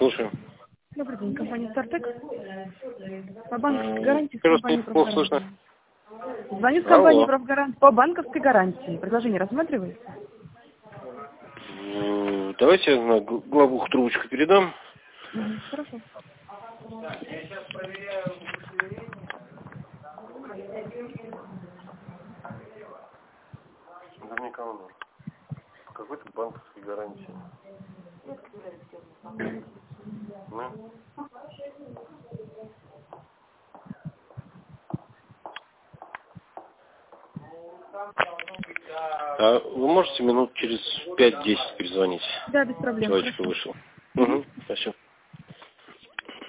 слушаю. Добрый день, компания «Стартек». По банковской гарантии с Кажется, компанией плохо слышно. «Правгарант». Звоню с компании «Правгарант» по банковской гарантии. Предложение рассматриваете? Давайте я на главуху трубочку передам. Хорошо. Наверняка он в какой-то банковской гарантии. А вы можете минут через 5-10 перезвонить? Да, без проблем. Человечек вышел. Угу, спасибо.